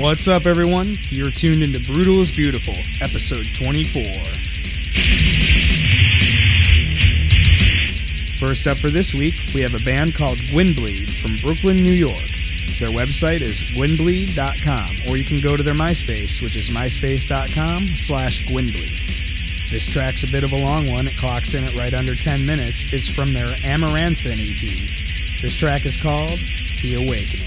What's up, everyone? You're tuned into Brutal is Beautiful, episode 24. First up for this week, we have a band called Gwynbleed from Brooklyn, New York. Their website is gwynbleed.com, or you can go to their MySpace, which is myspace.com/Gwynbleed. This track's a bit of a long one. It clocks in at right under 10 minutes. It's from their Amaranthine EP. This track is called The Awakening.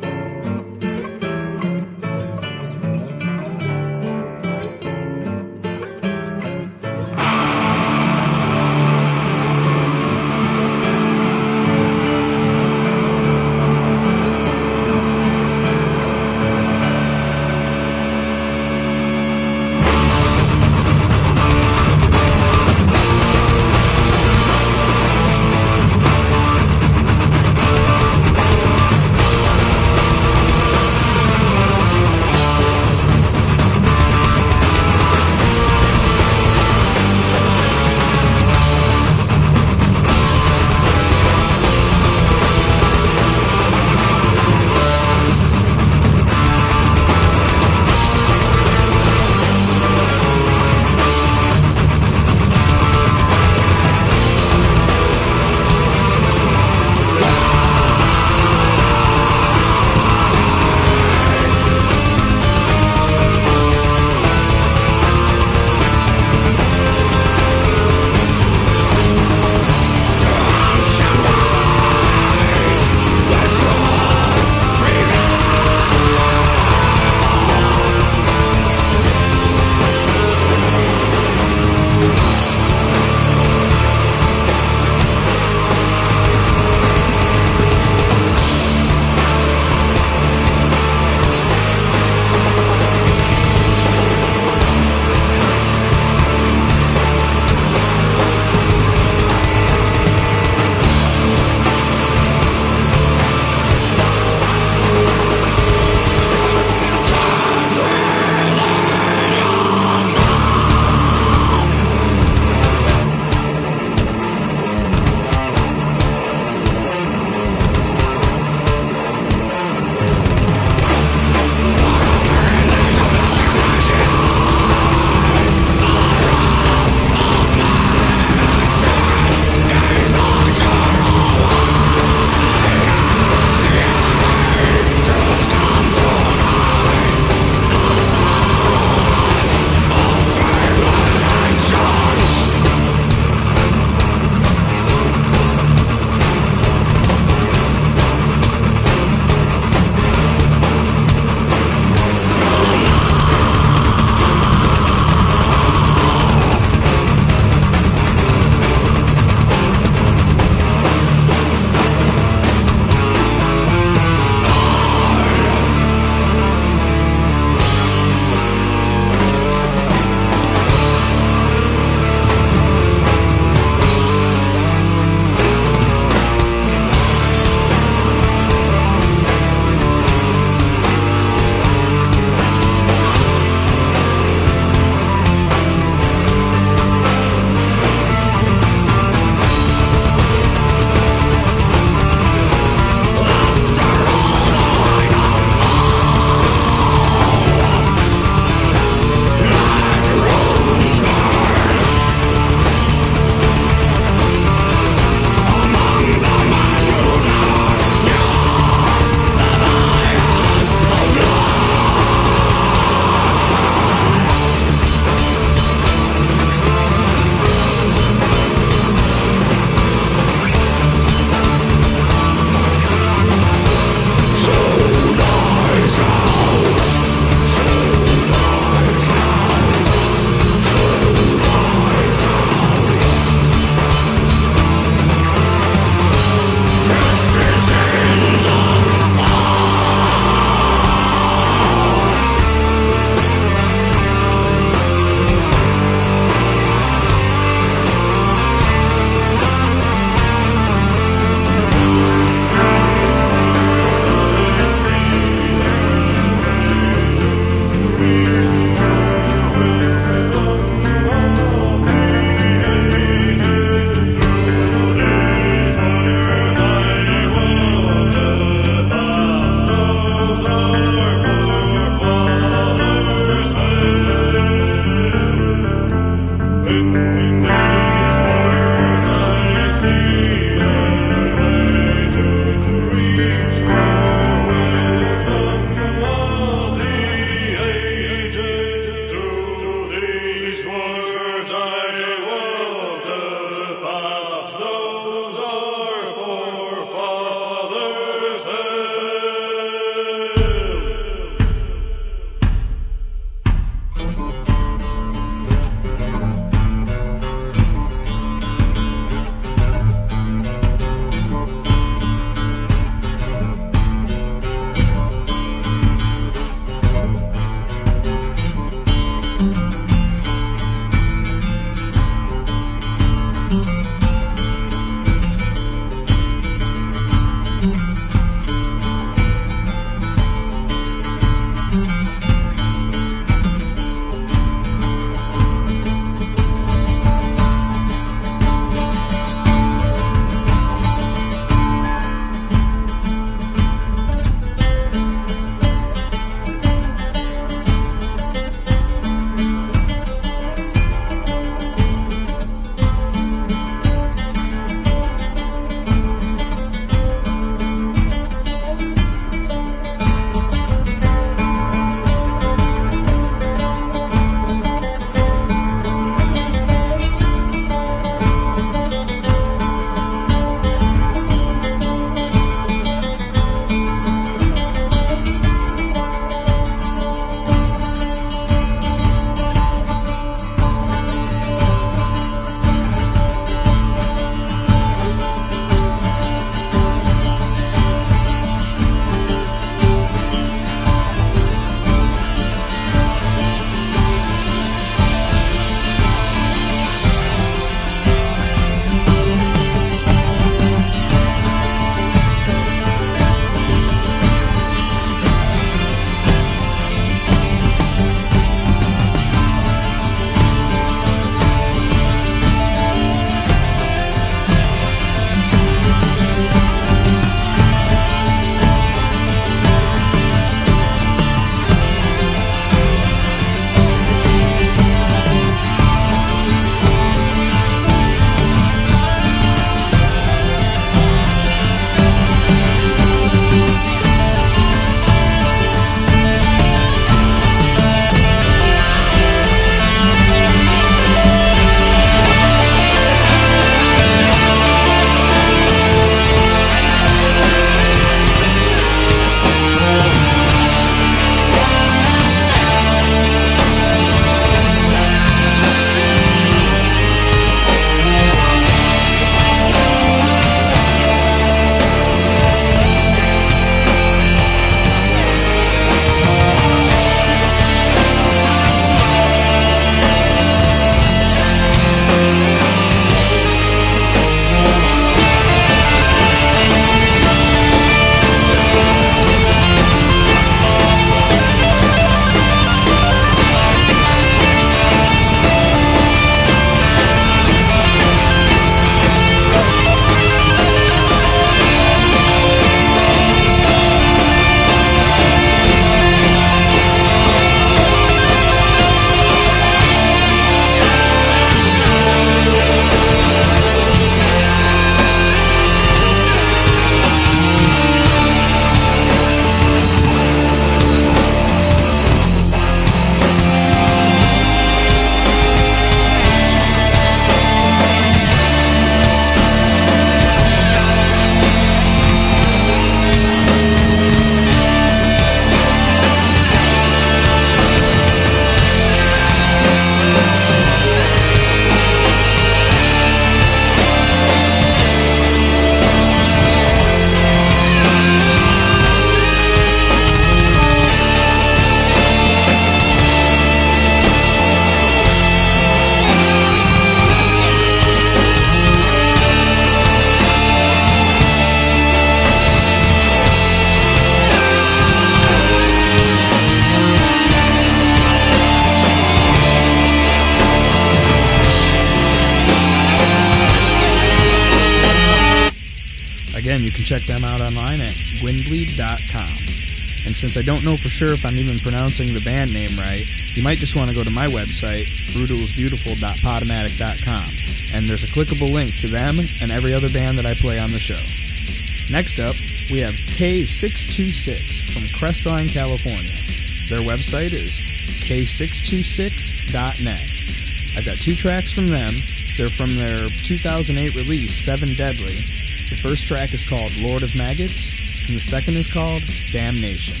Again, you can check them out online at gwynbleed.com. And since I don't know for sure if I'm even pronouncing the band name right, you might just want to go to my website, brutalsbeautiful.podomatic.com, and there's a clickable link to them and every other band that I play on the show. Next up, we have K626 from Crestline, California. Their website is k626.net. I've got 2 tracks from them. They're from their 2008 release, Seven Deadly. The first track is called Lord of Maggots, and the second is called Damnation.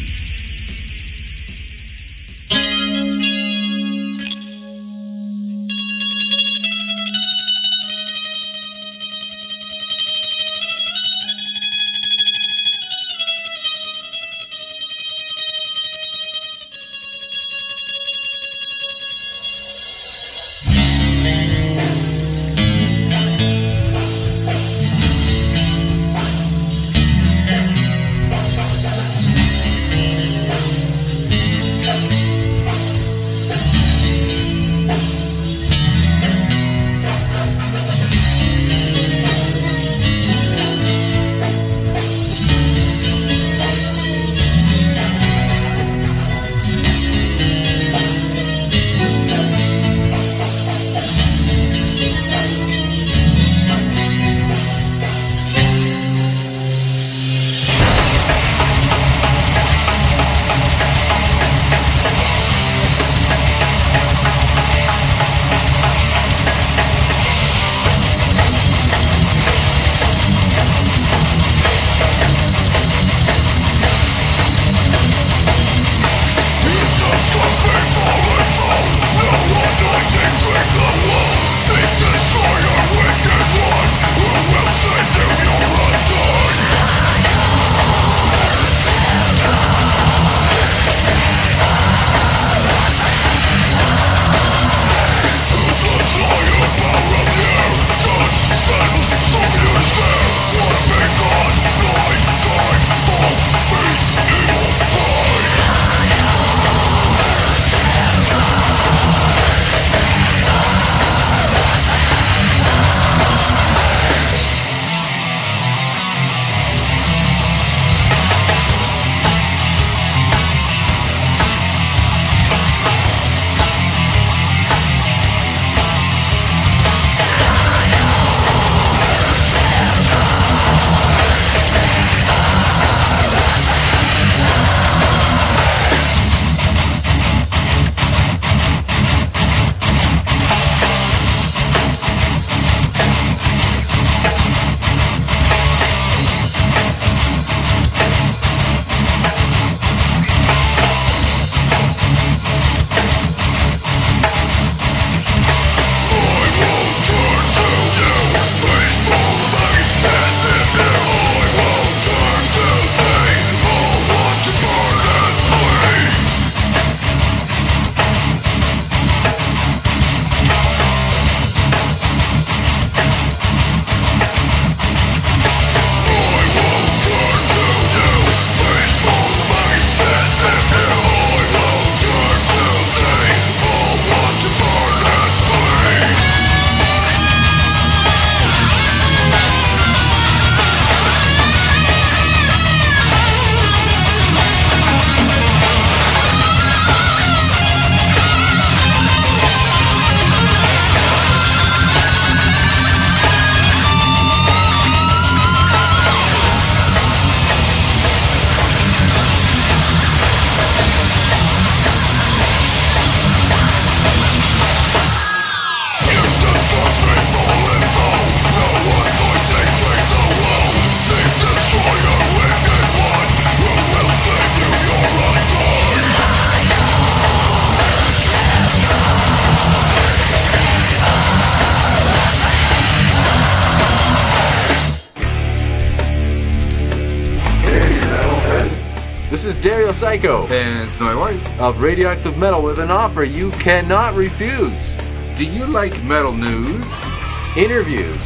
This is Dario Psycho and Snowy White of Radioactive Metal with an offer you cannot refuse. Do you like metal news, Interviews,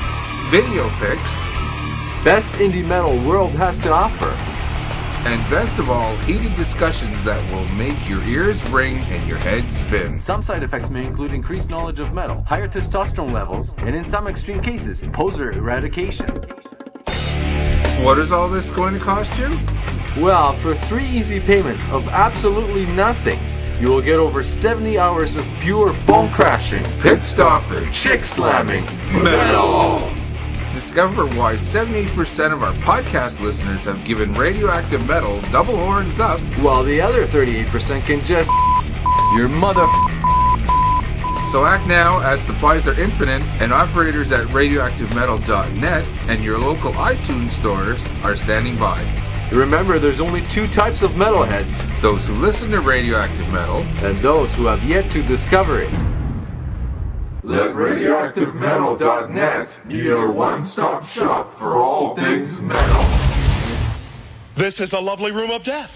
video pics, best indie metal world has to offer, and best of all, heated discussions that will make your ears ring and your head spin? Some side effects may include increased knowledge of metal, higher testosterone levels, and in some extreme cases, poser eradication. What is all this going to cost you? Well, for 3 easy payments of absolutely nothing, you will get over 70 hours of pure bone crashing, Pit stopping, chick slamming, metal! Discover why 78% of our podcast listeners have given Radioactive Metal double horns up, while the other 38% can just your mother. So act now, as supplies are infinite, and operators at radioactivemetal.net and your local iTunes stores are standing by. Remember, there's only 2 types of metalheads: Those who listen to Radioactive Metal, and those who have yet to discover it. Let radioactivemetal.net be your one-stop shop for all things metal. This is a lovely room of death.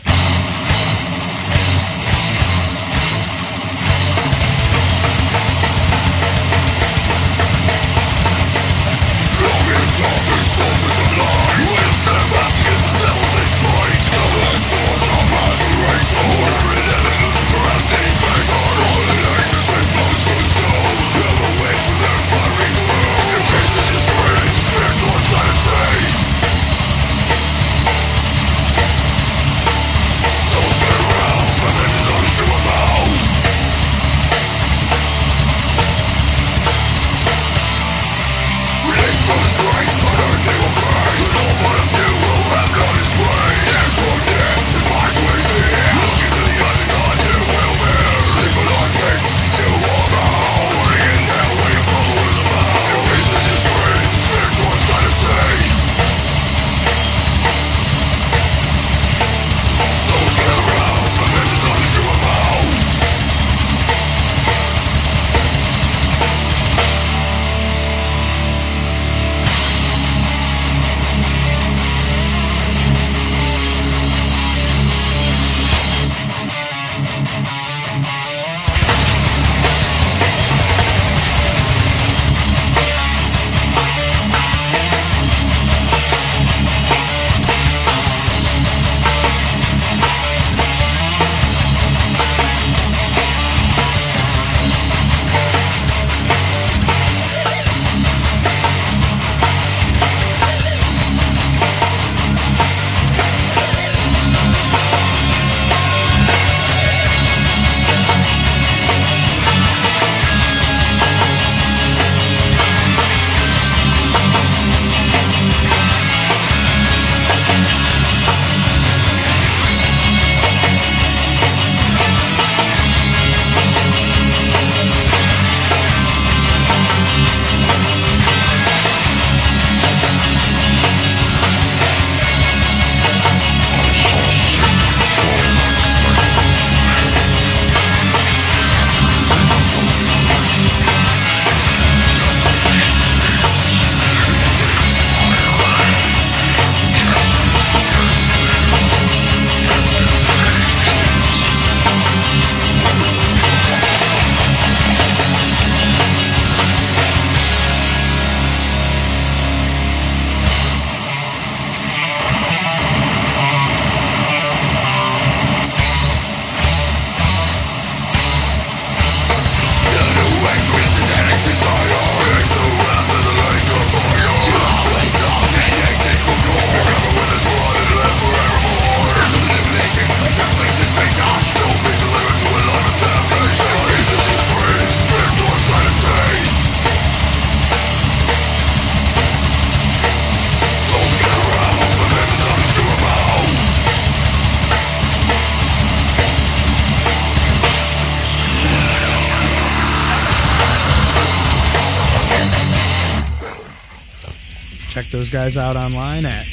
Check those guys out online at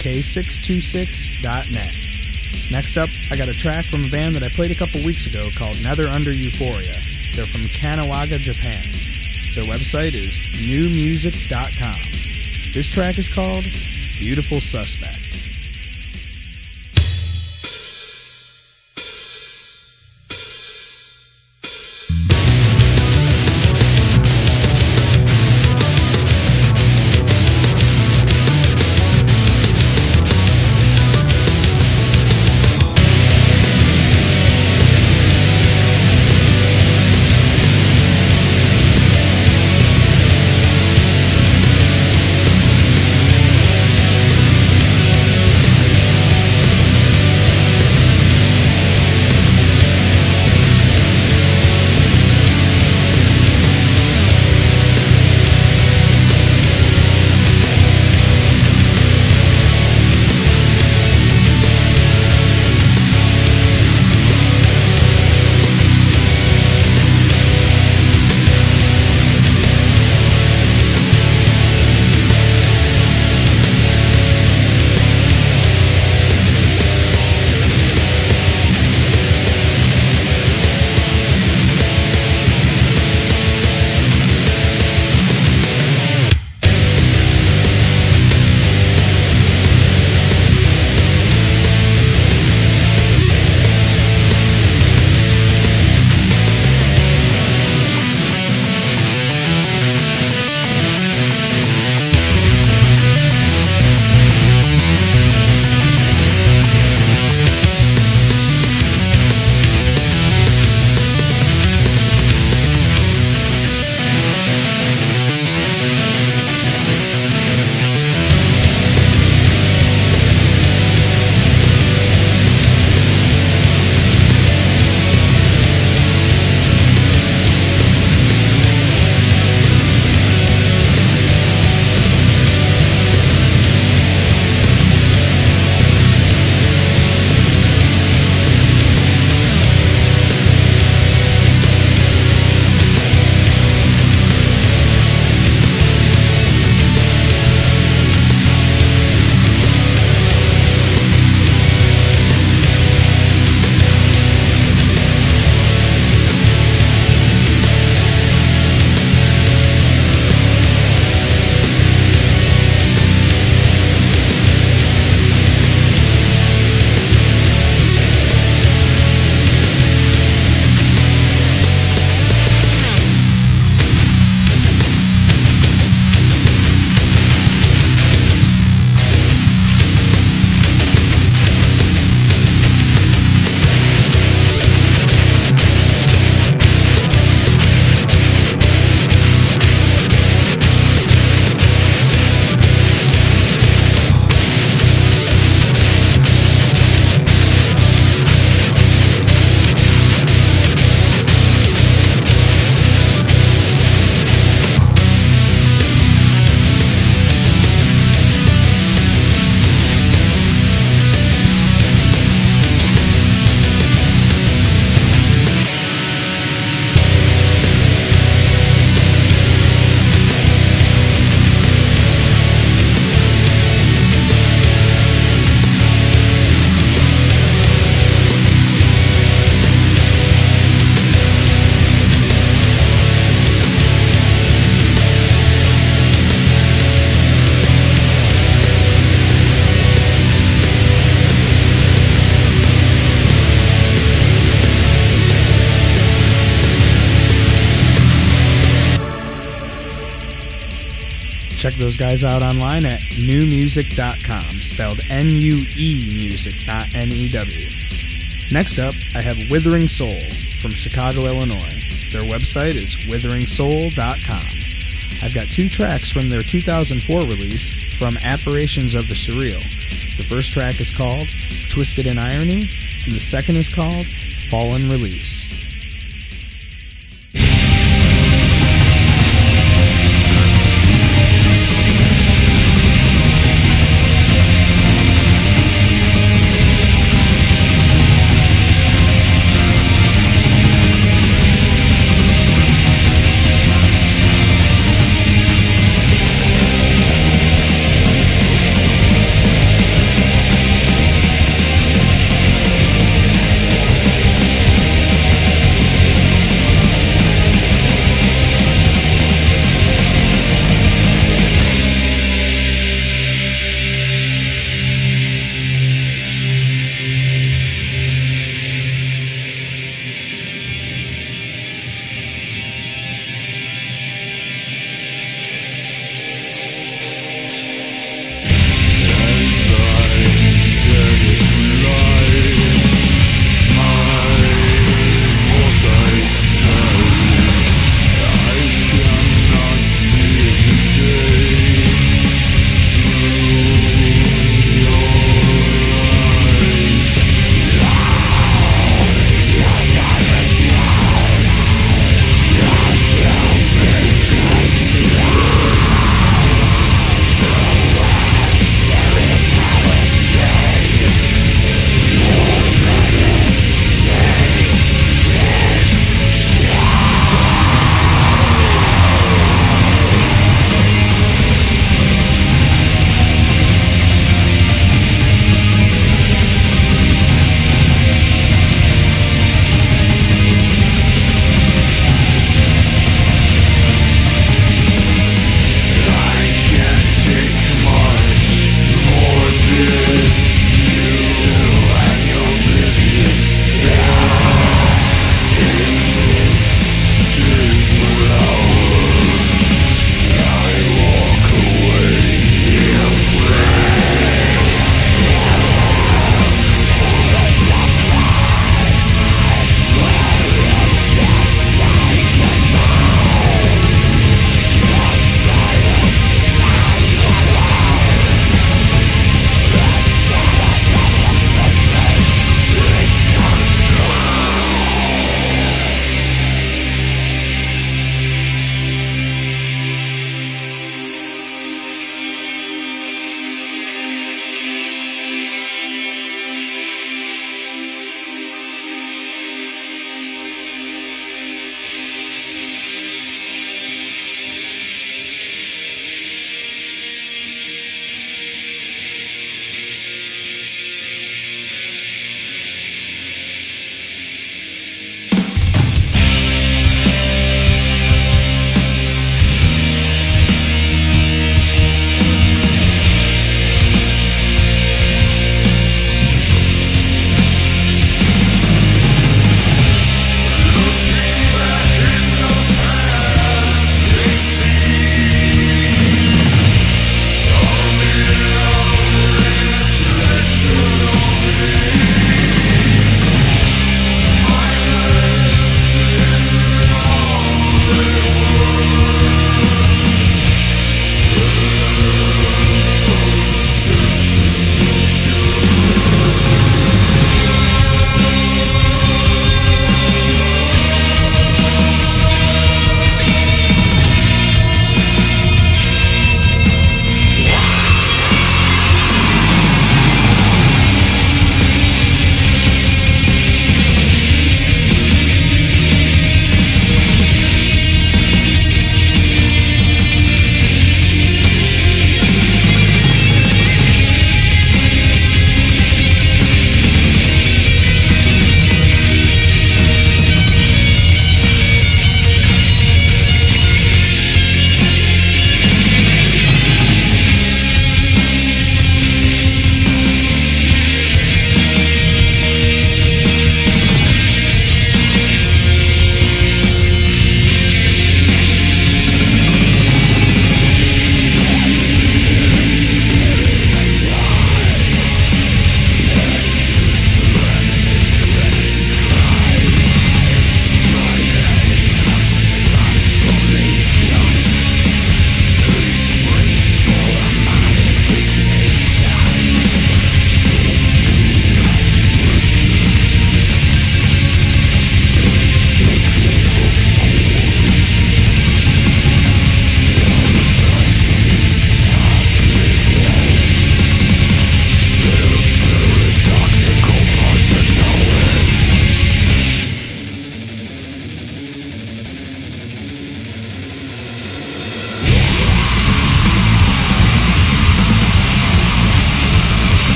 k626.net. Next up, I got a track from a band that I played a couple weeks ago called Nether Under Euphoria. They're from Kanagawa, Japan. Their website is newmusic.com. This track is called Beautiful Suspect. Check those guys out online at newmusic.com, spelled N-U-E music, not N-E-W. Next up, I have Withering Soul from Chicago, Illinois. Their website is witheringsoul.com. I've got 2 tracks from their 2004 release, From Apparitions of the Surreal. The first track is called Twisted in Irony, and the second is called Fallen Release.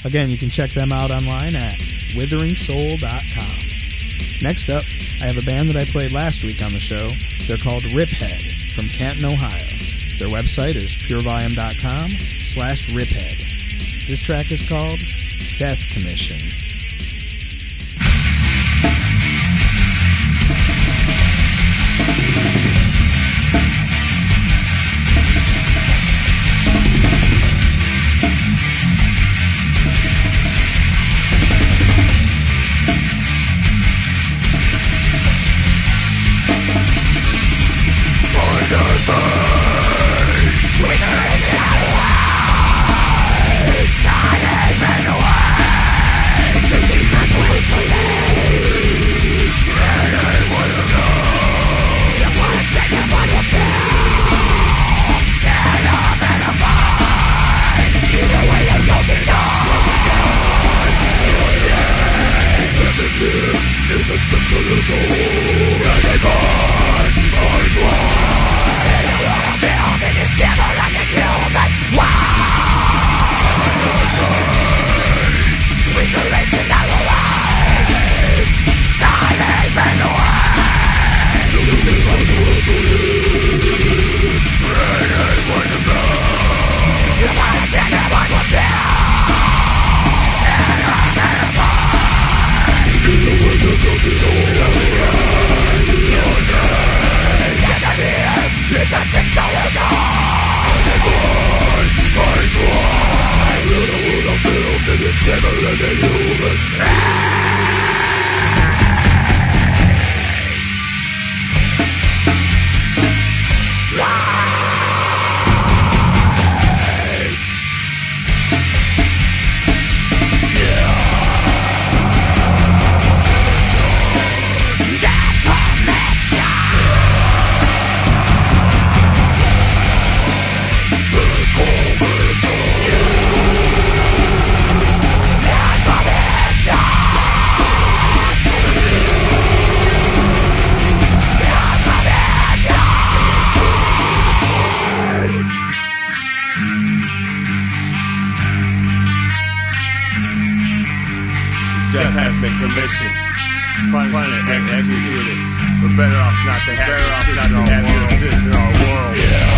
Again, you can check them out online at witheringsoul.com. Next up, I have a band that I played last week on the show. They're called Riphead from Canton, Ohio. Their website is purevolume.com/Riphead. This track is called Death Commission. Death has been commissioned. Punishment executed. We're better off not to have you exist in our world.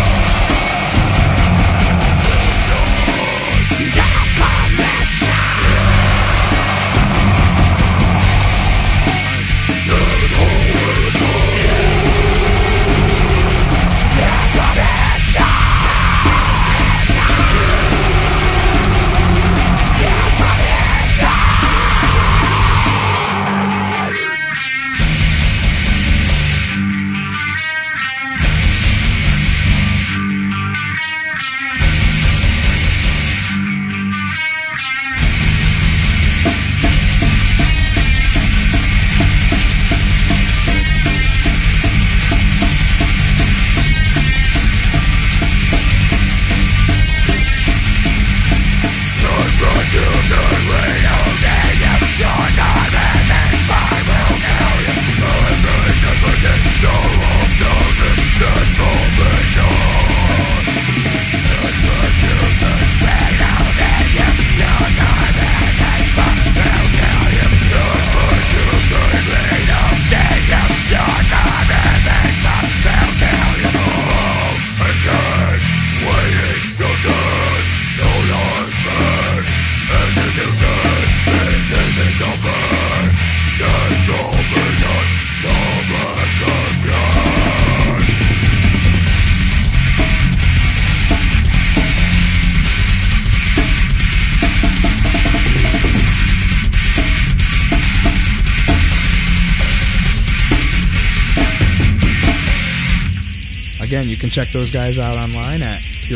Again, you can check those guys out online at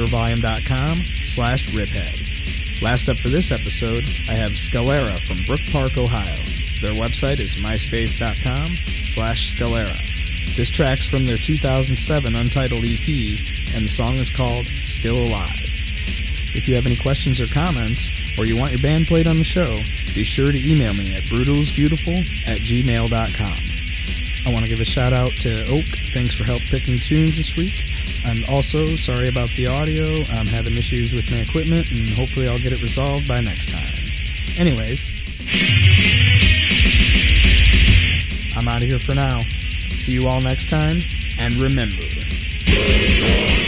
purevolume.com/Riphead. Last up for this episode, I have Scalera from Brook Park, Ohio. Their website is myspace.com/Scalera. This track's from their 2007 Untitled EP, and the song is called Still Alive. If you have any questions or comments, or you want your band played on the show, be sure to email me at brutalsbeautiful@gmail.com. I want to give a shout out to Oak. Thanks for help picking tunes this week. I'm also sorry about the audio. I'm having issues with my equipment, and hopefully I'll get it resolved by next time. Anyways, I'm out of here for now. See you all next time, and remember...